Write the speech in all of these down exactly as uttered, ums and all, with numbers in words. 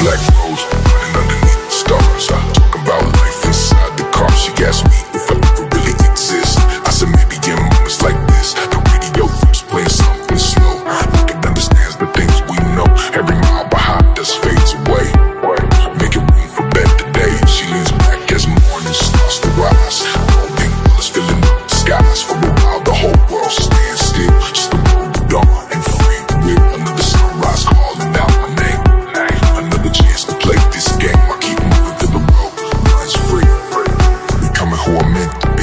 Black rose running underneath the stars. I talk about life inside the car. She asked me if I ever really exist. I said maybe in moments like this. The radio keeps playing something slow. Like it understands the things we know. Every mile behind us fades away. Making room for better days. She leans back as morning starts to rise. Holding colors filling up the skies. For a while the whole world stands still. Just the road to dawn and free. With another sunrise calling out my name. Another chance to play this game. I keep moving till the road runs free. Becoming who I'm meant to be.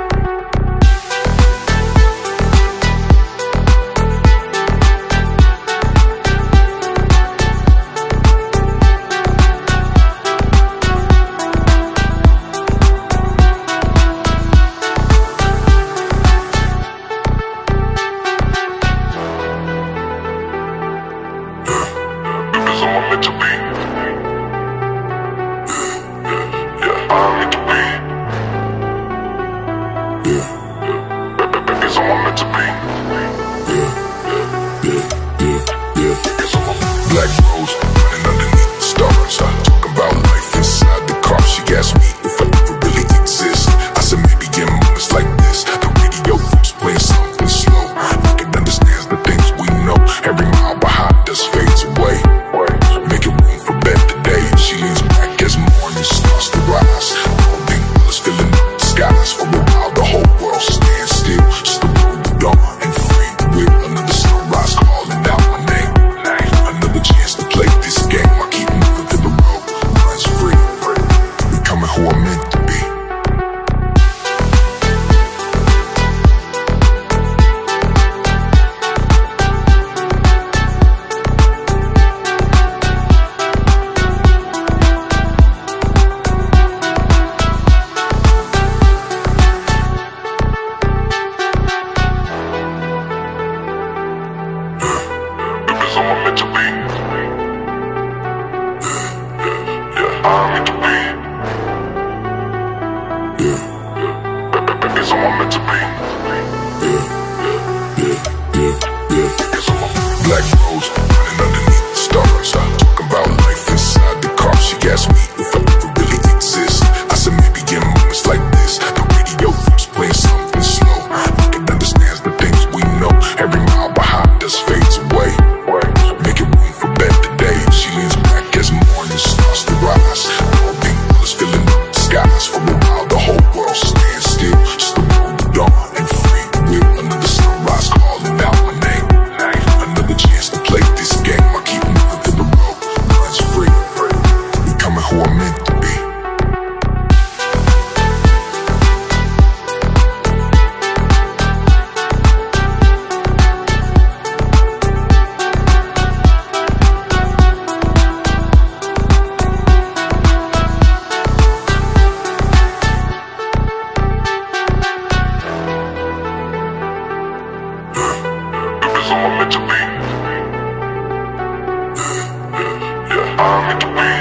Because I'm meant to be. Yeah, I'm meant to be. Yeah, because I'm meant to be. Yeah, yeah, yeah, yeah. Because I'm a black rose running underneath the stars. I talk about life inside the car. She asked me if I ever really exist. I said maybe in moments like this. The radio keeps playing something slow. Like it understands the things we know. Every mile behind us fades away. Making room for better days. She leans back as morning starts to rise. Holding colors filling up the skies. For a while the whole world stands still. Just the road to dawn and free. With another sunrise calling out my name. Another chance to play this game. I keep moving till the road runs free. Becoming who I'm meant to be. Because I'm meant to be. Yeah, I'm meant to be. Yeah, because I'm meant to be. Yeah, yeah, yeah, yeah. Because I'm a black rose running underneath the stars. I talk about life inside the car. She asked me if I ever really exist. I said maybe in moments like this. The radio keeps playing something slow. Like it understands the things we know. Every mile behind us fades away. Making room for better days. She leans back as morning starts to rise. Holding colors filling up the skies. For a while the whole world stands still. Just the road to dawn and free. With another sunrise calling out my name. Another chance to play this game. I keep moving till the road runs free. Becoming who I'm meant to be. Because I'm meant to be. Yeah, I'm meant to be.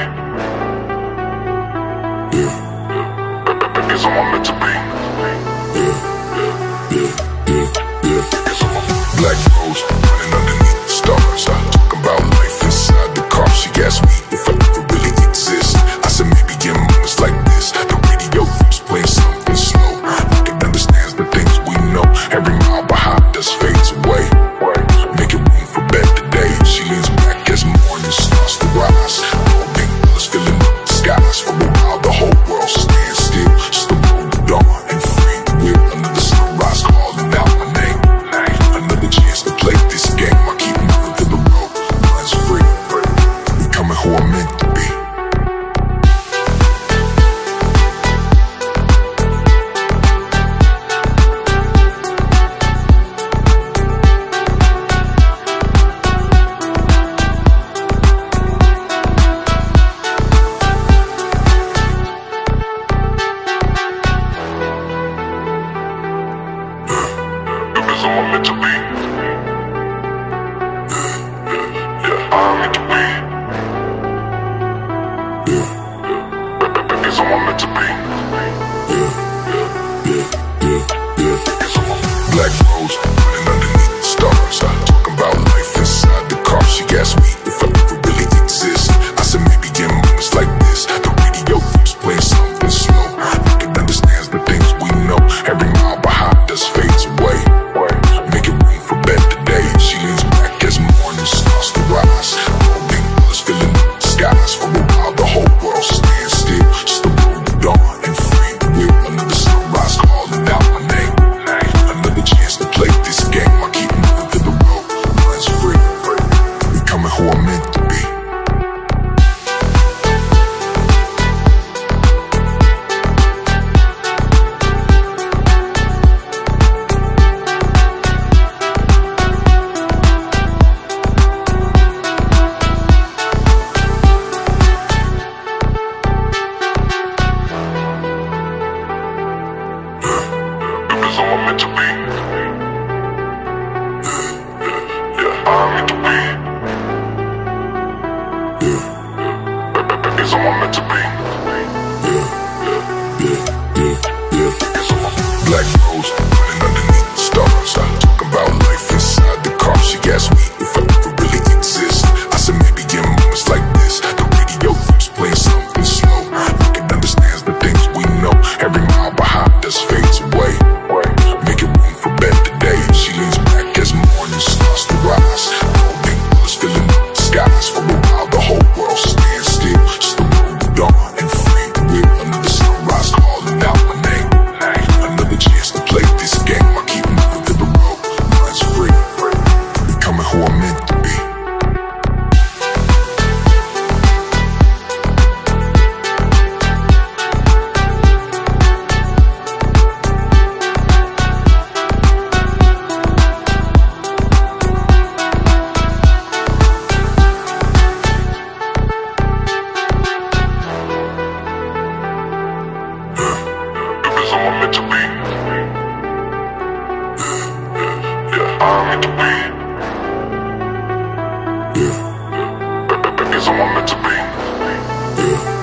Yeah, because I'm meant to be. Yeah, yeah, yeah, yeah. Because I'm a black rose running underneath the stars. I talk about life inside the car. She asked me if I ever really exist. I said maybe in moments like this. The radio keeps playing something slow. Like it understands the things we know. Every mile behind us fades away. Making room for better days. She leans back as morning starts to rise. Holding colors filling up the skies. For a while the whole world stands still. Just the road to dawn and free. With another sunrise calling out my name. Another chance to play this game. I keep moving till the road runs free. Becoming who I'm meant to be. Because I'm meant to be. Yeah, I'm meant to be. Yeah, because I'm meant to be. Yeah, yeah, yeah, yeah. Because I'm a black rose running underneath the stars. I talk about life inside the car. She asked me if I ever really exist. I said maybe Is I'm meant to be. Yeah, yeah, yeah, yeah. Is I'm a black rose running underneath the stars. Talking about life inside the car. She asked me if I ever really exist. I said maybe in moments like this. The radio keeps playing something slow. Looking understands the things we know. Every mile behind us fades away. Making room for better days. She leans back as morning starts to rise. Holding us, filling up the skies. For a while the whole world stands still. Just the road to dawn and free will. Another sunrise calling out my name. Another chance to play this game. I keep moving to the road runs free. Becoming who I'm meant to be. Because I'm meant to be. Yeah, yeah, I'm meant to be. Yeah, because I'm meant to be. Yeah.